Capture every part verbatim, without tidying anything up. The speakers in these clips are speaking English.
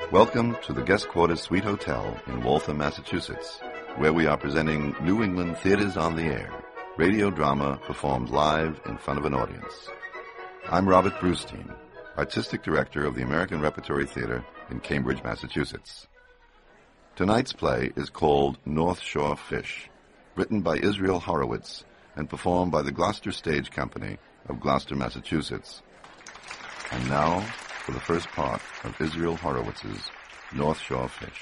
Welcome to the Guest Quarters Suite Hotel in Waltham, Massachusetts, where we are presenting New England Theaters on the Air, radio drama performed live in front of an audience. I'm Robert Brustein, Artistic Director of the American Repertory Theater in Cambridge, Massachusetts. Tonight's play is called North Shore Fish, written by Israel Horowitz and performed by the Gloucester Stage Company of Gloucester, Massachusetts. And now for the first part of Israel Horowitz's North Shore Fish.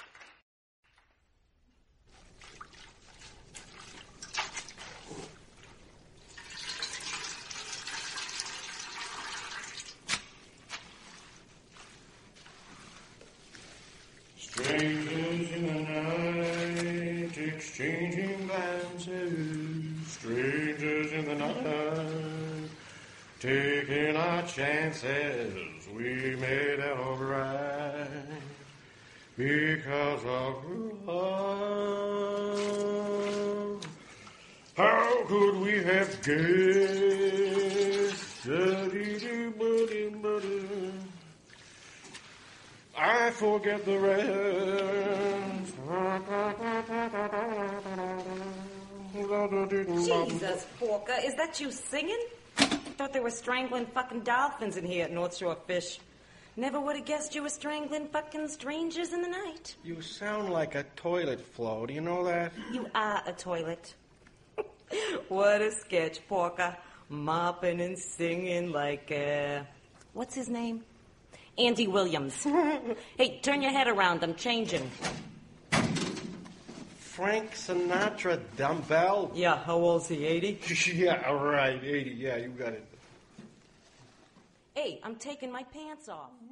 Strangers in the night, exchanging glances. Strangers in the night, taking our chances. We made it all right because of love. How could we have guessed? I forget the rest. Jesus, Porker, is that you singing? Thought they were strangling fucking dolphins in here at North Shore Fish. Never would have guessed you were strangling fucking strangers in the night. You sound like a toilet flow. Do you know that? You are a toilet. What a sketch, Porker. Mopping and singing like, uh... what's his name? Andy Williams. Hey, turn your head around. I'm changing. Frank Sinatra, dumbbell. Yeah, how old's he, eighty? Yeah, all right, eighty. Yeah, you got it. Hey, I'm taking my pants off.